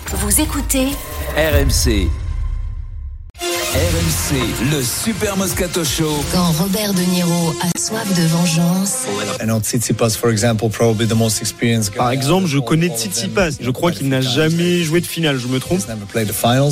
Vous écoutez RMC. RMC, le Super Moscato Show. Quand Robert De Niro a soif de vengeance. Par exemple, je connais Tsitsipas. Je crois qu'il n'a jamais joué de finale, je me trompe? Robert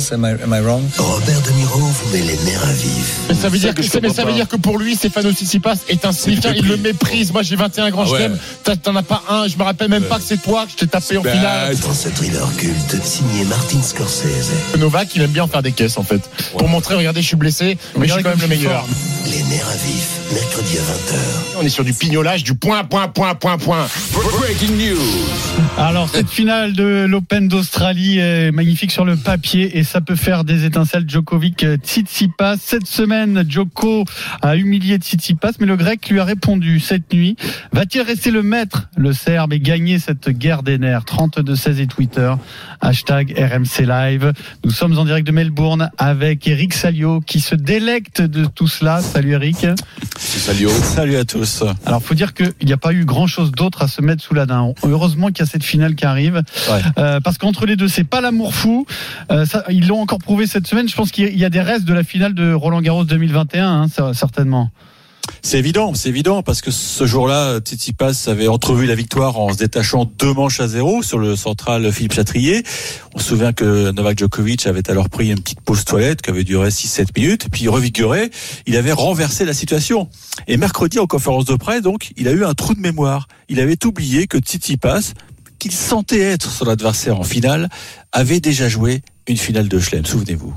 De Niro vous met les nerfs à vif. Mais ça veut dire que pour lui, Stefanos Tsitsipas est insignifiant. Il le méprise. Moi, j'ai 21 grands chelems. T'en as pas un. Je me rappelle même pas que c'est toi que je t'ai tapé en finale. Dans ce thriller culte signé Martin Scorsese. Novak, il aime bien faire des caisses en fait. Pour montrer, regardez, je suis blessé, mais je suis quand même le meilleur. Les nerfs à vif, mercredi à 20h. On est sur du pignolage, du point. Breaking news. Alors, cette finale de l'Open d'Australie est magnifique sur le papier et ça peut faire des étincelles. Djokovic, Tsitsipas. Cette semaine, Djoko a humilié Tsitsipas, mais le Grec lui a répondu cette nuit. Va-t-il rester le maître, le Serbe, et gagner cette guerre des nerfs? 32-16 et Twitter. Hashtag RMC Live. Nous sommes en direct de Melbourne avec Eric Salio qui se délecte de tout cela. Salut Eric. Salut à tous. Alors, faut dire qu'il n'y a pas eu grand-chose d'autre à se mettre sous la dent. Heureusement qu'il y a cette finale qui arrive, parce qu'entre les deux, c'est pas l'amour fou. Ils l'ont encore prouvé cette semaine. Je pense qu'il y a des restes de la finale de Roland-Garros 2021, certainement. C'est évident, parce que ce jour-là, Tsitsipas avait entrevu la victoire en se détachant 2-0 sur le central Philippe Chatrier. On se souvient que Novak Djokovic avait alors pris une petite pause toilette qui avait duré 6-7 minutes, et puis revigoré, il avait renversé la situation. Et mercredi, en conférence de presse, donc, il a eu un trou de mémoire. Il avait oublié que Tsitsipas, qu'il sentait être son adversaire en finale, avait déjà joué une finale de Chelem, souvenez-vous.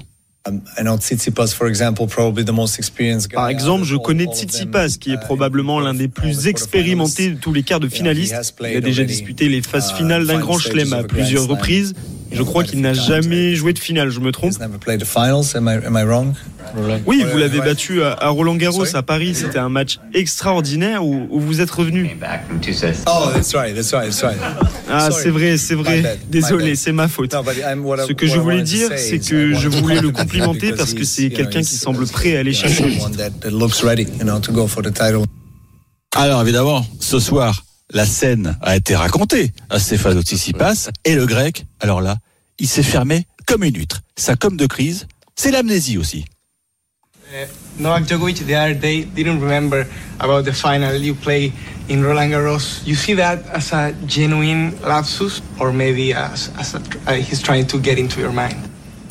Par exemple, je connais Tsitsipas, qui est probablement l'un des plus expérimentés de tous les quarts de finalistes. Il a déjà disputé les phases finales d'un grand chelem à plusieurs reprises. Je crois qu'il n'a jamais joué de finale, je me trompe? Oui, vous l'avez battu à Roland-Garros à Paris. C'était un match extraordinaire où vous êtes revenu. Ah, c'est vrai. Désolé, c'est ma faute. Ce que je voulais dire, c'est que je voulais le complimenter parce que c'est quelqu'un qui semble prêt à aller chercher. Alors évidemment, ce soir, la scène a été racontée à Stefanos Tsitsipas, et le Grec, alors là, il s'est fermé comme une huître. Sa com de crise, c'est l'amnésie aussi. Novak Djokovic the other day didn't remember about the final you play in Roland Garros. You see that as a genuine lapsus, or maybe as he's trying to get into your mind?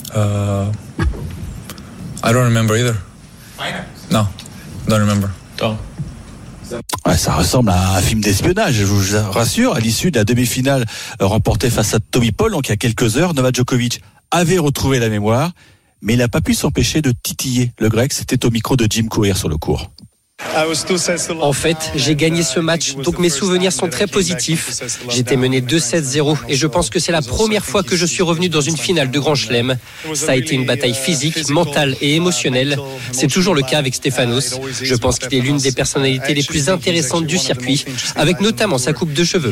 I don't remember either. Final? No, don't remember. Ouais, ça ressemble à un film d'espionnage, je vous rassure. À l'issue de la demi-finale remportée face à Tommy Paul, donc il y a quelques heures, Novak Djokovic avait retrouvé la mémoire, mais il n'a pas pu s'empêcher de titiller le Grec. C'était au micro de Jim Courier sur le court. En fait, j'ai gagné ce match, donc mes souvenirs sont très positifs. J'étais mené 2-7-0 et je pense que c'est la première fois que je suis revenu dans une finale de Grand Chelem. Ça a été une bataille physique, mentale et émotionnelle. C'est toujours le cas avec Stefanos. Je pense qu'il est l'une des personnalités les plus intéressantes du circuit, avec notamment sa coupe de cheveux.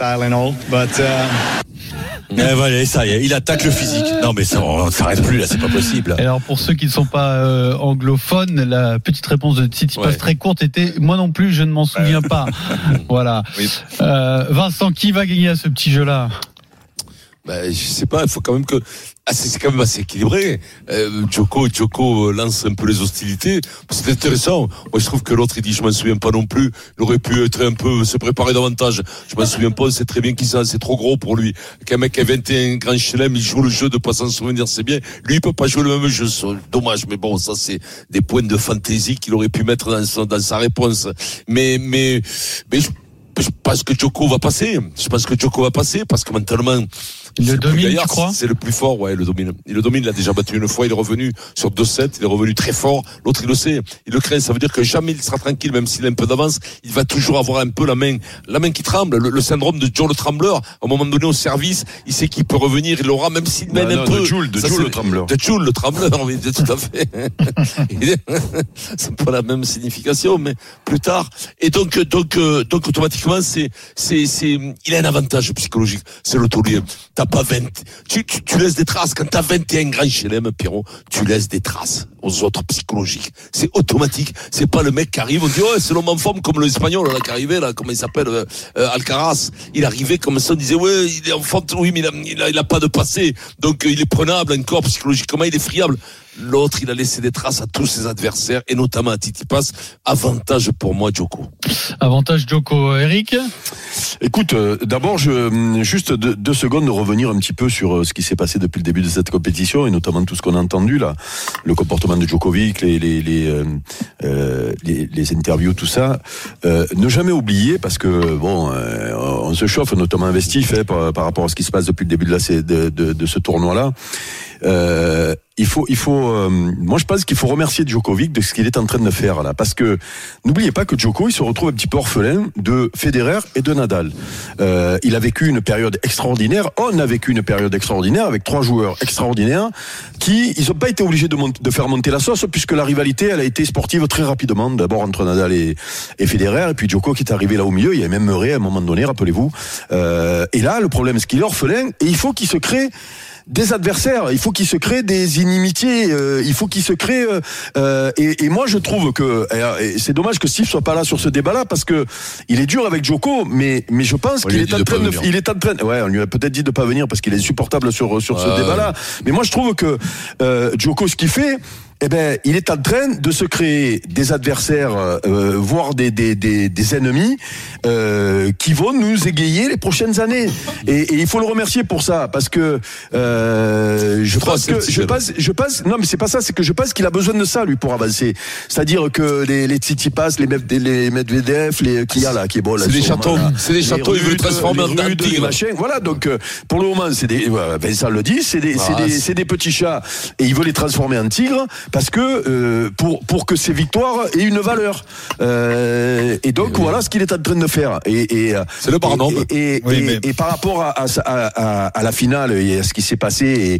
Mais voilà, ça y est, il attaque le physique. Non mais ça, on ne s'arrête plus là, c'est pas possible. Alors pour ceux qui ne sont pas anglophones, la petite réponse de Tsitsipas très courte était: moi non plus, je ne m'en souviens pas. Voilà. Oui. Vincent, qui va gagner à ce petit jeu-là? Je sais pas, il faut quand même que c'est quand même assez équilibré. Djoko lance un peu les hostilités. C'est intéressant. Moi, je trouve que l'autre, il dit, je m'en souviens pas non plus. Il aurait pu être un peu, se préparer davantage. Je m'en souviens pas. C'est très bien qu'il c'est trop gros pour lui. Qu'un mec qui a 21 grands chelems, il joue le jeu de pas s'en souvenir, c'est bien. Lui, il peut pas jouer le même jeu. C'est dommage. Mais bon, ça, c'est des points de fantaisie qu'il aurait pu mettre dans sa réponse. Mais je pense que Djoko va passer. Parce que mentalement, il le domine, tu crois? C'est le plus fort, il le domine. Il a déjà battu une fois, il est revenu sur 2-7, il est revenu très fort. L'autre, il le sait, il le craint. Ça veut dire que jamais il sera tranquille, même s'il a un peu d'avance. Il va toujours avoir un peu la main qui tremble. Le syndrome de Joe le Trembleur. À un moment donné, au service, il sait qu'il peut revenir, il l'aura, même s'il mène un peu. De Joule le Trembleur. De Joule le Trembleur, oui, tout à fait. C'est pas la même signification, mais plus tard. Et donc, automatiquement, il a un avantage psychologique. C'est le taulier. t'as pas 20, tu laisses des traces. Quand t'as 21 grands chelem, Pierrot, tu laisses des traces aux autres psychologiques. C'est automatique. C'est pas le mec qui arrive, on dit, oh, c'est l'homme en forme comme l'Espagnol, là, qui arrivait, là, comment il s'appelle, Alcaraz. Il arrivait comme ça, on disait, ouais, il est en forme, oui, mais il a pas de passé. Donc, il est prenable encore psychologiquement, il est friable. L'autre, il a laissé des traces à tous ses adversaires, et notamment à Tsitsipas. Avantage pour moi, Djoko. Avantage Djoko. Eric? Écoute, d'abord, juste 2 secondes de revenir un petit peu sur ce qui s'est passé depuis le début de cette compétition, et notamment tout ce qu'on a entendu là, le comportement de Djokovic, les interviews, tout ça. Ne jamais oublier, parce que on se chauffe, notamment investif, par rapport à ce qui se passe depuis le début de ce tournoi-là. Moi je pense qu'il faut remercier Djokovic de ce qu'il est en train de faire là, parce que n'oubliez pas que Djoko il se retrouve un petit peu orphelin de Federer et de Nadal. Il a vécu une période extraordinaire, on a vécu une période extraordinaire avec 3 joueurs extraordinaires qui ils ont pas été obligés de faire monter la sauce, puisque la rivalité elle a été sportive très rapidement, d'abord entre Nadal et Federer, et puis Djoko qui est arrivé là au milieu. Il y a même Murray à un moment donné, rappelez-vous, et là le problème c'est qu'il est orphelin et il faut qu'il se crée des adversaires, il faut qu'il se crée des inimitiés, il faut qu'il se crée et moi je trouve que c'est dommage que Steve soit pas là sur ce débat-là, parce que il est dur avec Djoko, mais je pense qu'il est en train de ouais, on lui a peut-être dit de pas venir parce qu'il est insupportable sur ce débat-là, mais moi je trouve que Djoko, ce qu'il fait, il est en train de se créer des adversaires, voire des ennemis qui vont nous égayer les prochaines années. Et il faut le remercier pour ça, parce que je pense, non mais c'est pas ça, c'est que je pense qu'il a besoin de ça lui pour avancer. C'est-à-dire que les Tsitsipas, les Medvedev, qui a là, qui est bon là, c'est des chatons, il veut le transformer en tigre, machin. Voilà, donc pour le moment, c'est des, Vincent le dit, c'est des petits chats, et il veut les transformer en tigres. Parce que pour que ces victoires aient une valeur, et donc voilà ce qu'il est en train de faire. Et c'est le barnum. Et par rapport à la finale et à ce qui s'est passé,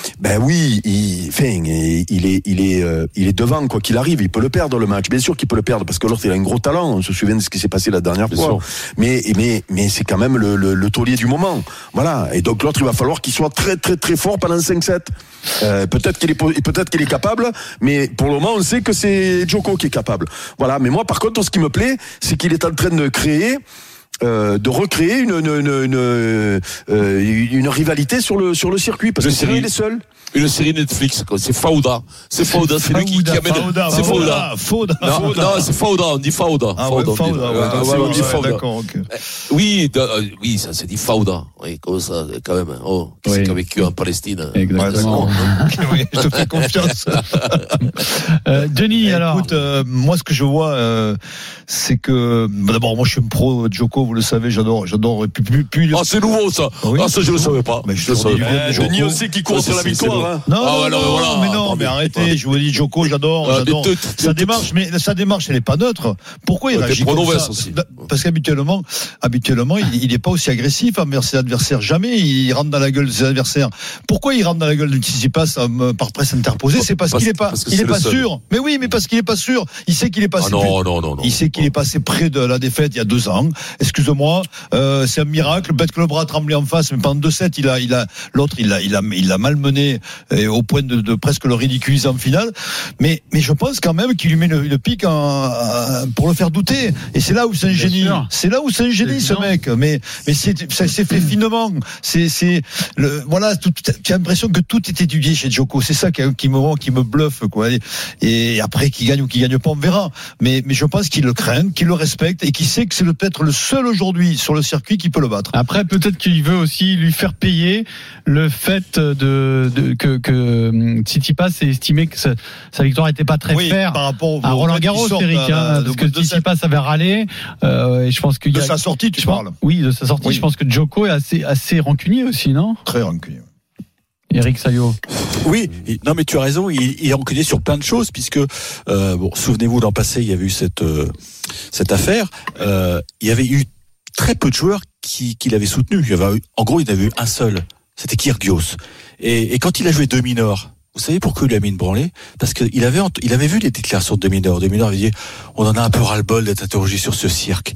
il est devant quoi qu'il arrive. Il peut le perdre le match, bien sûr qu'il peut le perdre, parce que l'autre il a un gros talent. On se souvient de ce qui s'est passé la dernière fois. Mais c'est quand même le taulier du moment. Voilà. Et donc l'autre il va falloir qu'il soit très très très fort pendant 5-7. Peut-être qu'il est capable, mais pour le moment on sait que c'est Djoko qui est capable. Voilà. Mais moi par contre, ce qui me plaît, c'est qu'il est en train de recréer une rivalité sur le circuit, parce que c'est lui il est seul. Une série Netflix, quoi. C'est Fauda, c'est lui qui amène. C'est Fauda. Non, c'est Fauda, on dit Fauda. On dit Fauda. D'accord, ok. Oui, ça se dit Fauda. Oui, comme ça, quand même. Oh, qui a vécu en Palestine. Exactement. Oui, je te fais confiance. Denis, alors. Écoute, moi, ce que je vois, c'est que, d'abord, moi, je suis un pro Djoko, vous le savez, j'adore. Puis, c'est nouveau, ça. Oui, ça, je le savais pas. Mais je le savais pas. Denis aussi qui court sur la victoire. Non, mais arrêtez, je vous dis, Djoko, j'adore. Sa démarche, elle est pas neutre. Pourquoi il réagit comme ça? Parce qu'habituellement, il n'est pas aussi agressif envers ses adversaires. Jamais il rentre dans la gueule de ses adversaires. Pourquoi il rentre dans la gueule de Tsitsipas par presse interposée? C'est parce qu'il est pas sûr. Mais oui, mais parce qu'il est pas sûr. Il sait qu'il est passé. Non. Il sait qu'il est passé près de la défaite il y a 2 ans. Excuse-moi, c'est un miracle. Bête que le bras tremblait en face, mais pendant 2-7, l'autre, il l'a malmené au point de presque le ridiculiser en finale. Mais je pense quand même qu'il lui met une pique pour le faire douter. Et c'est là où c'est un génie. C'est là où c'est un génie, ce mec. Mais ça s'est fait finement. Voilà, tu as l'impression que tout est étudié chez Djoko. C'est ça qui me bluffe, quoi. Et après, qu'il gagne ou qu'il gagne pas, on verra. Mais je pense qu'il le craint, qu'il le respecte, et qu'il sait que c'est peut-être le seul aujourd'hui sur le circuit qui peut le battre. Après, peut-être qu'il veut aussi lui faire payer le fait que Tsitsipas ait estimé que sa victoire n'était pas très fair par rapport à Roland Garros, Eric, parce que Tsitsipas avait râlé, et je pense qu'il y a sa sortie, tu parles. Oui, de sa sortie. Oui. Je pense que Djoko est assez rancunier aussi, non? Très rancunier. Eric Saillot. Oui, non mais tu as raison, il est rancunier sur plein de choses, puisque souvenez-vous, l'an passé il y avait eu cette affaire, il y avait eu très peu de joueurs qui l'avaient soutenu. En gros, il y en avait eu un seul, c'était Kyrgios. Et quand il a joué Dominor, vous savez pourquoi il lui a mis une branlée? Parce qu'il avait vu les déclarations de Dominor. Dominor avait dit, on en a un peu ras-le-bol d'être interrogé sur ce cirque.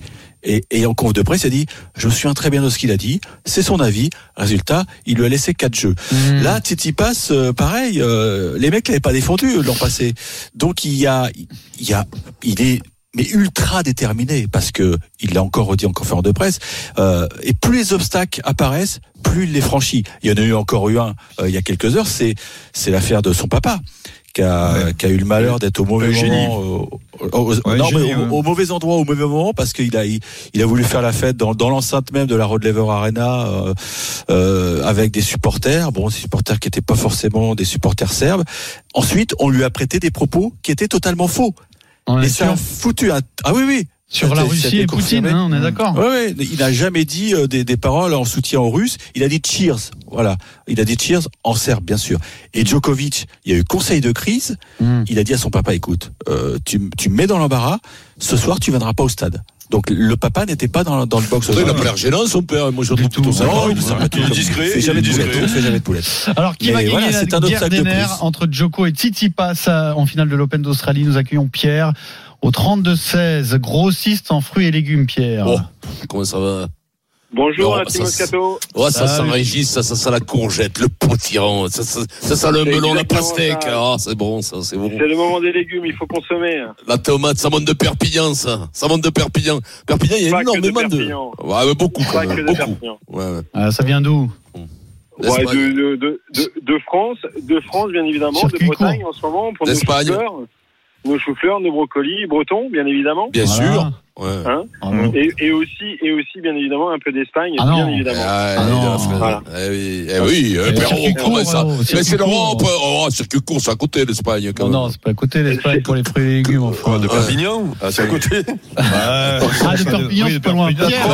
Et en conf de presse, il a dit, je me souviens très bien de ce qu'il a dit, c'est son avis. Résultat, il lui a laissé 4 jeux. Là, Tsitsipas, pareil, les mecs l'avaient pas défendu l'an passé. Donc il est mais ultra déterminé, parce que il l'a encore redit en conférence de presse, et plus les obstacles apparaissent, plus il les franchit. Il y en a encore eu un il y a quelques heures, c'est l'affaire de son papa qui a eu le malheur d'être au mauvais moment, au mauvais endroit au mauvais moment, parce qu'il a voulu faire la fête dans l'enceinte même de la Rod Laver Arena avec des supporters, des supporters qui n'étaient pas forcément des supporters serbes. Ensuite, on lui a prêté des propos qui étaient totalement faux. Et ça a foutu oui. Sur la Russie et Poutine, on est d'accord. Oui, il n'a jamais dit des paroles en soutien aux Russes. Il a dit cheers. Voilà. Il a dit cheers en serbe, bien sûr. Et Djokovic, il y a eu conseil de crise. Il a dit à son papa, écoute, tu me mets dans l'embarras. Ce soir, tu viendras pas au stade. Donc le papa n'était pas dans le box. Il n'a pas l'air gênant, son père. Moi, je trouve plutôt ça. Non, il est discret. Il fait jamais de poulette. Alors, qui va gagner la guerre des nerfs entre Djoko et Tsitsipas en finale de l'Open d'Australie? Nous accueillons Pierre au 32-16, grossiste en fruits et légumes, Pierre. Oh, comment ça va? Bonjour, la team Moscato. Ça sent Régis, ça sent la courgette, le potiron, ça sent le melon, la pastèque. C'est bon, ça, c'est bon. C'est le moment des légumes, il faut consommer. La tomate, ça monte de Perpignan, ça. Ça monte de Perpignan. Perpignan, il y a énormément de. Ouais, beaucoup, quand même. Beaucoup. Ouais. Ça vient d'où? De France, bien évidemment, de Bretagne en ce moment, pour nos choux-fleurs, nos brocolis, bretons, bien évidemment. Bien sûr. Ouais. Et aussi, bien évidemment, un peu d'Espagne, bien évidemment. Voilà. Oui, mais c'est l'Europe. Circuit court, c'est à côté l'Espagne. Non, c'est pas à côté l'Espagne pour les fruits et légumes. Enfin. De Perpignan, c'est à côté. De Perpignan, c'est pas loin.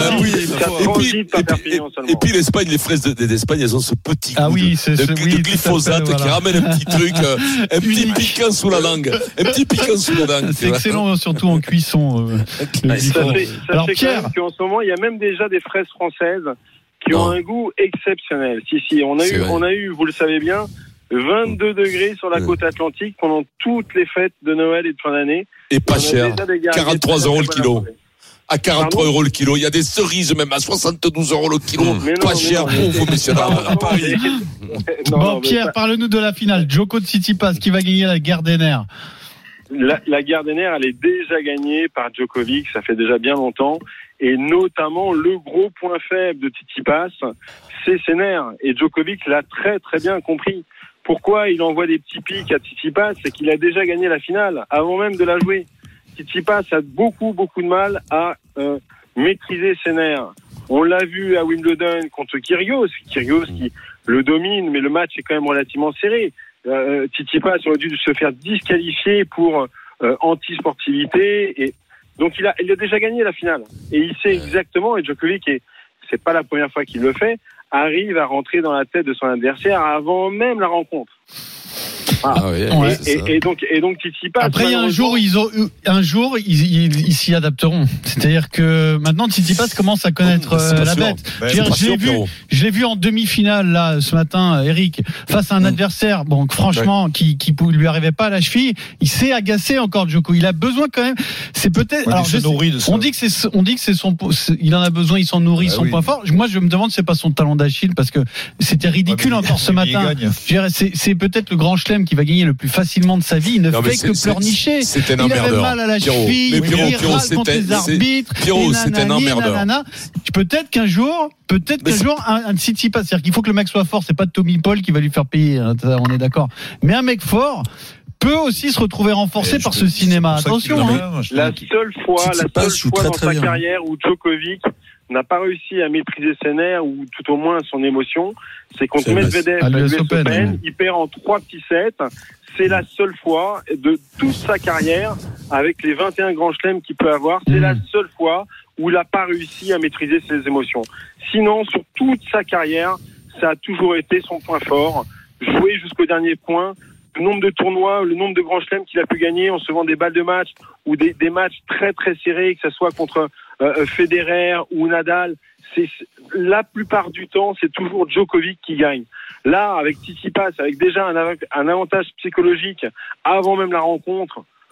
Et puis l'Espagne, les fraises d'Espagne, elles ont ce petit goût de glyphosate qui ramène un petit truc, un petit piquant sous la langue. C'est excellent, surtout en cuisson. Alors Pierre, qu'en ce moment, il y a même déjà des fraises françaises qui ont un goût exceptionnel. Si, on a eu, vous le savez bien, 22 degrés sur la côte atlantique pendant toutes les fêtes de Noël et de fin d'année. Et pas cher, 43 € le kilo. À 43 € le kilo. Il y a des cerises même à 72 € le kilo. Pas cher pour vous, messieurs, à Paris. Pierre, parle-nous de la finale. Djoko Tsitsipas, qui va gagner la guerre des nerfs? La guerre des nerfs, elle est déjà gagnée par Djokovic, ça fait déjà bien longtemps, et notamment le gros point faible de Tsitsipas, c'est ses nerfs, et Djokovic l'a très très bien compris. Pourquoi il envoie des petits pics à Tsitsipas? C'est qu'il a déjà gagné la finale, avant même de la jouer. Tsitsipas a beaucoup de mal à maîtriser ses nerfs. On l'a vu à Wimbledon contre Kyrgios qui le domine, mais le match est quand même relativement serré. Tsitsipas aurait dû se faire disqualifier pour anti-sportivité, et donc il a déjà gagné la finale, et il sait exactement, et Djokovic, et c'est pas la première fois qu'il le fait, arrive à rentrer dans la tête de son adversaire avant même la rencontre. Et donc Tsitsipas. Après, un jour ils s'y adapteront. C'est-à-dire que maintenant Tsitsipas commence à connaître la bête. Je l'ai vu en demi-finale là ce matin, Eric, face à un adversaire. Bon, franchement, qui lui arrivait pas à la cheville. Il s'est agacé encore, Djoko. Il a besoin quand même. C'est peut-être. Alors, on dit que c'est son. Il en a besoin. Il s'en nourrit, son point fort. Moi, je me demande, c'est pas son talon d'Achille, parce que c'était ridicule encore ce matin. C'est peut-être le grand chelem qui va gagner le plus facilement de sa vie. Il ne fait que pleurnicher. Il avait mal à la cheville, il râle contre les arbitres. C'est un emmerdeur. Peut-être qu'un jour, un Tsitsipas, c'est-à-dire qu'il faut que le mec soit fort. C'est pas Tommy Paul qui va lui faire payer, hein, on est d'accord. Mais un mec fort peut aussi se retrouver renforcé par ce cinéma. Attention. La seule fois dans sa carrière où Djokovic n'a pas réussi à maîtriser ses nerfs, ou tout au moins son émotion, c'est contre Medvedev à l'US Open. Il perd en 3 petits sets. C'est la seule fois de toute sa carrière, avec les 21 grands chelems qu'il peut avoir, c'est la seule fois où il n'a pas réussi à maîtriser ses émotions. Sinon, sur toute sa carrière, ça a toujours été son point fort. Jouer jusqu'au dernier point. Le nombre de tournois, le nombre de grands chelems qu'il a pu gagner en se vendant des balles de match, ou des matchs très très serrés, que ce soit contre Federer ou Nadal, c'est la plupart du temps, c'est toujours Djokovic qui gagne. Là, avec Tsitsipas, avec déjà un avantage psychologique avant même la rencontre,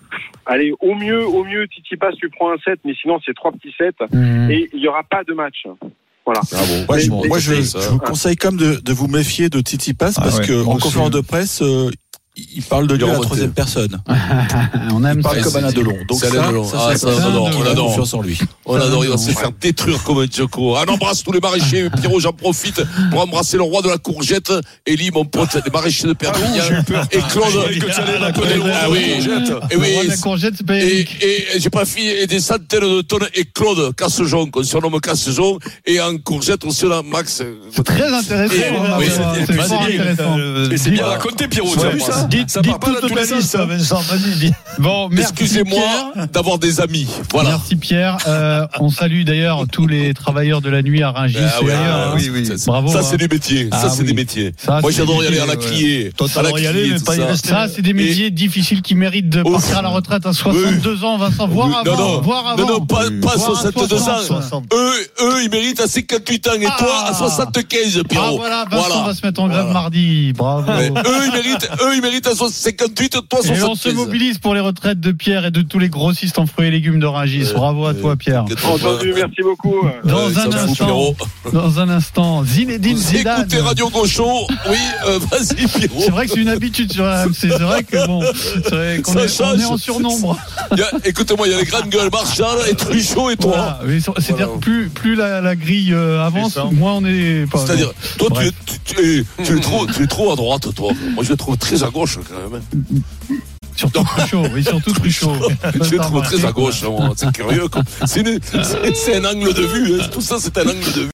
allez, au mieux, Tsitsipas lui prend un set, mais sinon c'est 3 petits sets et il y aura pas de match. Voilà. Moi, je vous conseille quand même de vous méfier de Tsitsipas parce que en conférence de presse, il parle de lui à la troisième personne. On aime il parle ça. comme Alain Delon. Donc on adore. Confiance en lui. On adore. Il va se faire détruire comme un Djoko. On embrasse tous les maraîchers. Pierrot, j'en profite pour embrasser le roi de la courgette. Elie, mon pote, les maraîchers de Perpignan. Et Claude. Ah oui. Et oui. La courgette, c'est pas Eric. Et j'ai pas fini des centaines de tonnes. Et Claude Cassejon, qu'on surnomme Cassejon. Et en courgette, on se l'a Max. C'est très intéressant. C'est fort intéressant. Et c'est bien raconté, Pierrot. Tu as vu ça? Dites toute la liste, Vincent, vas-y. Bon, merci. Excusez-moi d'avoir des amis. Voilà. Merci Pierre. On salue d'ailleurs tous les travailleurs de la nuit à Rungis et ailleurs. Oui. Bravo. Ça, c'est des métiers. Des métiers. Moi, j'adore y aller à la criée. Toi, t'adores y aller, mais pas y rester. Ça, c'est des métiers difficiles qui méritent de partir à la retraite à 62 ans, Vincent, voire avant. Non, pas 62 ans. Eux, ils méritent à 58 ans et toi à 75, Pierrot. Voilà, Vincent va se mettre en grève mardi. Bravo. Eux, ils méritent à 58, toi 75. Et on se mobilise pour les retraites de Pierre et de tous les grossistes en fruits et légumes de Rungis. Bravo à toi, Pierre. Entendu, merci beaucoup. Dans un instant, Zinedine Zidane. Écoutez Radio Gaucho. Oui, vas-y, Pierrot. C'est vrai que c'est une habitude sur RMC. C'est vrai que qu'on est en surnombre. Écoutez-moi, il y a les grandes gueules, Marchal et Truchot et toi. Voilà. C'est-à-dire plus la grille avance, moins on est. C'est-à-dire, toi, tu es trop à droite, toi. Moi, je le trouve très à gauche, quand même. Surtout Truchot, surtout Truchot. Je le trouve très à gauche, moi. C'est curieux. C'est un angle de vue. Tout ça, c'est un angle de vue.